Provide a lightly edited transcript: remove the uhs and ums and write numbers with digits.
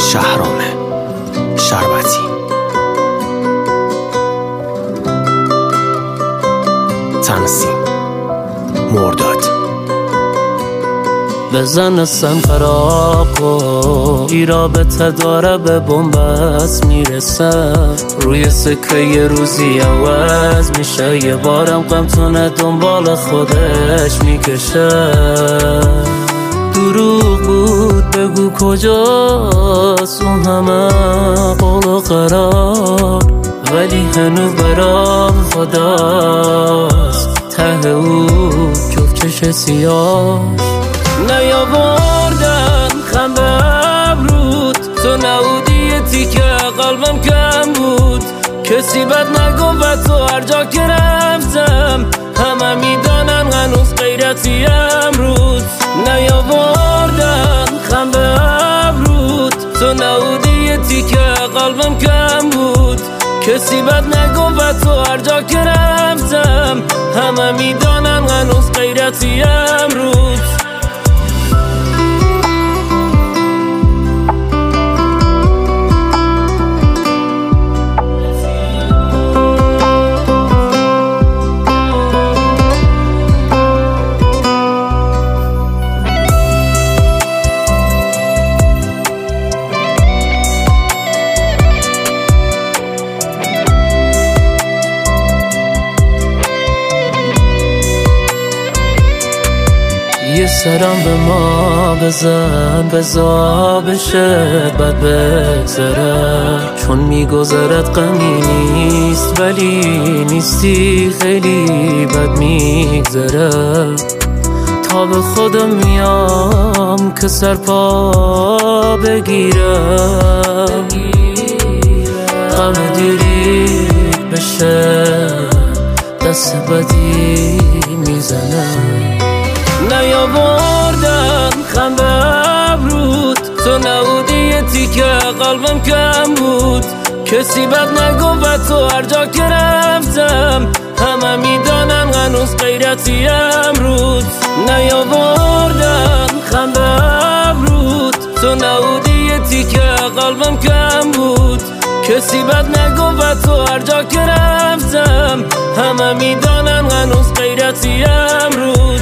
شهرام شربتی. تنظیم مرداد. بزن سنقراقو ای رابطه داره به بومبست میرسه، روی سکه یه روزی عوض میشه، یه بارم غمتونه دنبال خودش میکشه. دروغ بود بگو کجاست اون همه قول و قرار، ولی هنو برام خداست ته او کفچش سیاه. نیاوردن خم به ابرود، تو نبودی تیکه قلبم کم بود، کسی بد نگفت تو هر جا که رفتم، همه میدانن هنوز غیرتی امروز. نیاوردن خم به ابرود، تو نبودی تیکه قلبم کم بود، کسی بد نگفت تو هر جا که رفتم، همه میدانن هنوز غیرتی امروز. یه سرم به ما بزن بزا بشه بد بگذره، چون میگذرد غمی نیست ولی نیستی خیلی بد میگذره. تا به خودم میام که سرپا بگیرم، غم دیری بشه دست بدی میزنه. نیاوردن خم به ابرود، تو نبودی یه تیکه قلبم کم بود، کسی بد نگفت تو هر جا که رفتم، همه میدانن هنوز غیرتی امروز. نیاوردن خم به ابرود، تو نبودی یه تیکه قلبم کم بود، کسی بد نگفت تو هر جا که رفتم، همه میدانن هنوز غیرتی امروز.